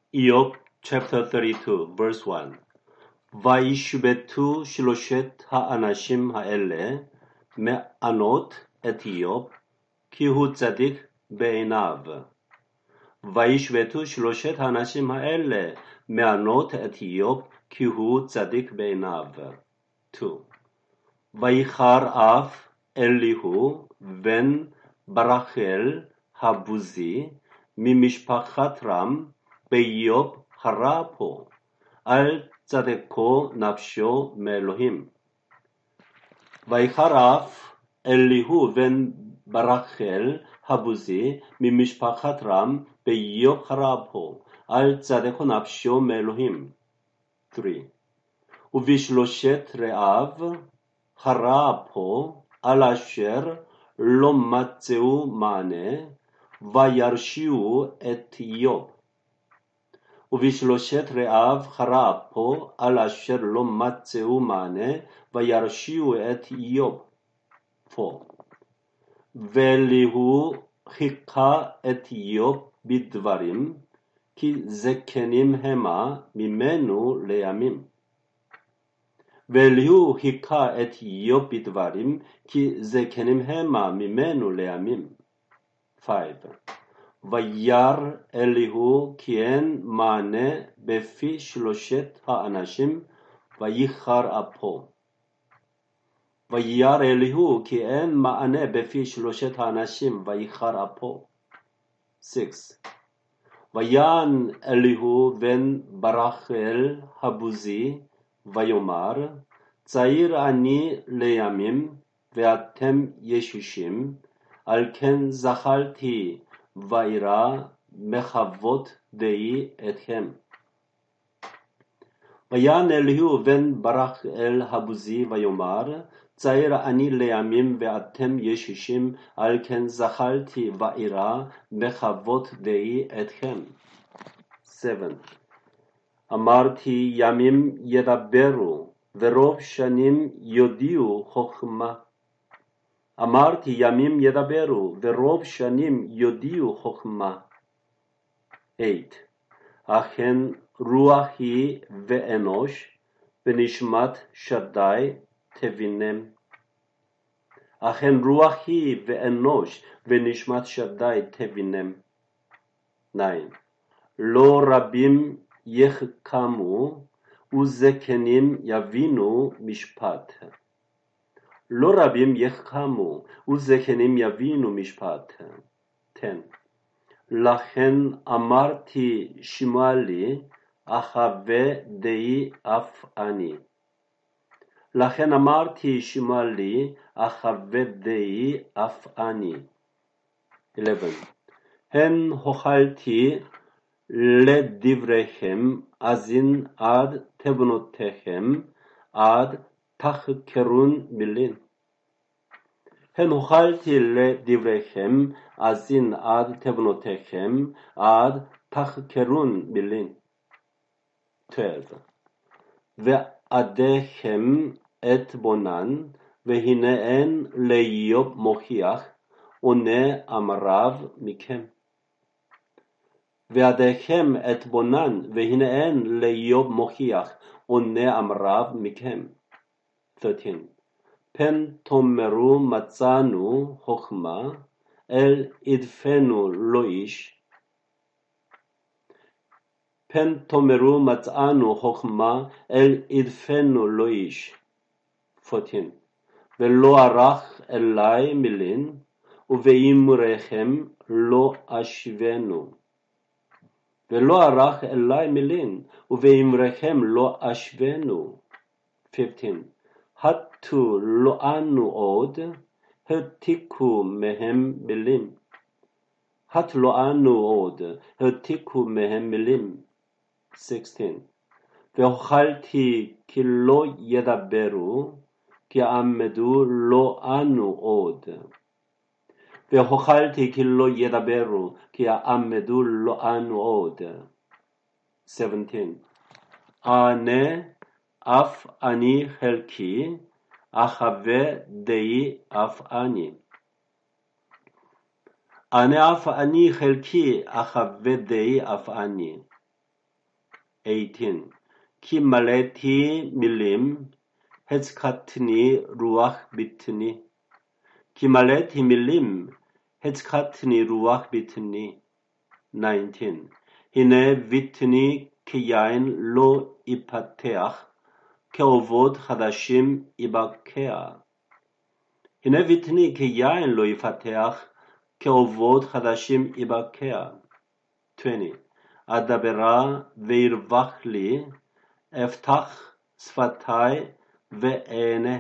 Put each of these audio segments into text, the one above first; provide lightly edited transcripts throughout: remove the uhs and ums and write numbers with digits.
Job chapter 32 verse 1 וישבתו שלושת האנשים האלה מענות את איוב כי הוא צדיק בעיניו. וישבתו שלושת האנשים האלה מענות את איוב כי הוא צדיק בעיניו. 2. ויחר אף אליהו בן ברחל הבוזי ממשפחת רם באיוב הרפו על צדקו נפשו מאלוהים. ויחר אף אליהו בן ברחל הבוזי ממשפחת רם באיוב הרפו על צדקו נפשו מאלוהים. 3. ובשלושת רעיו הרפו על אשר לא מצאו מענה וירשיעו את איוב. ובשלושת רעיו הרפו על אשר לא מצאו מענה וירשיעו את איוב. 4. ואליהו חיכה את איוב בדברים כי זקנים המה ממנו לימים. ואליהו חיכה את איוב בדברים כי זקנים המה ממנו לימים. 5. וירא אליהו כי אין מענה בפי שלושת האנשים ויחר אפו. וירא אליהו כי אין מענה בפי שלושת האנשים ויחר אפו. 6. ויען אליהו בן ברחל הבוזי ויאמר צעיר אני לימים ואתם ישושים על כן זחלתי וירא מחוות דעי אתכם. ויען אליהו בן ברחל הבוזי ויאמר צעיר אני לימים ואתם ישושים על כן זחלתי וירא מחוות דעי אתכם. 7. אמרתי ימים ידברו ורוב שנים יודיעו חוכמה. אמרתי ימים ידברו ורוב שנים יודיעו חוכמה. 8. אכן רוח היא ואנוש ונשמת שדי תבינם. אכן רוח היא ואנוש ונשמת שדי תבינם. 9. לא רבים יחכמו וזקנים יבינו משפט. לא רבים יחכמו וזקנים יבינו משפט. 10. לכן אמרתי שמע לי אחווה דעי אף אני. לכן אמרתי שמע לי אחווה דעי אף אני. 11. הן הוחלתי לדבריכם אזין עד תבונותיכם עד תחקרון מילין. הן הוחלתי לדבריכם אזין עד תבונותיכם עד תחקרון מילין. 12. ועדיכם את בונן והנה אין לאיוב מוכיח עונה אמריו מכם. ועדיכם את בונן והנה אין לאיוב מוכיח עונה אמריו מכם. 13. פן תאמרו מצאנו חוכמה אל ידפנו לא איש. פן תאמרו מצאנו חוכמה אל ידפנו לא איש. 14. ולא ערך אלי מילין ובאמריכם לא אשבנו. ולא ערך אלי מילין ובאמריכם לא אשבנו. 15. הטו לאנו עוד התיקו מהם מילים. הטו לאנו עוד התיקו מהם מילים. 16. והוחלתי כי לא ידברו כי עמדו לא אנו עוד. והוחלתי כי לא ידברו כי עמדו לא אנו עוד. 17. אענה אף אני חלקי אחווה דעי אף אני. אענה אף אני חלקי אחווה דעי אף אני. 18. כי מלאתי מילים, הצקתני רוח בטני. כי מלאתי מילים, הצקתני רוח בטני. 19. הנה בטני כיין לא יפתח, כאובות חדשים יבקע. הנה בטני כיין לא יפתח, כאובות חדשים יבקע. 20. אדברה וירווח לי, אפתח שפתי ואענה.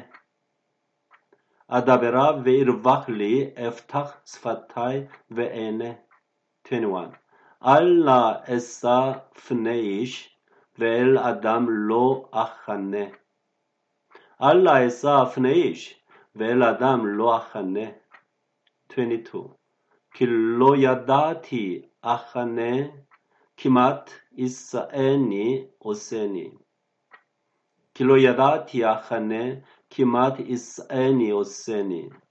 אדברה וירווח לי, אפתח שפתי ואענה. 21. אל נא אשא פני איש, ואל אדם לא אחנה. אל נא אשא פני איש, ואל אדם לא אחנה. 22. כי לא ידעתי אחנה, כמעט ישאני עושני. כי לא ידעתי אחנה, כמעט ישאני עושני.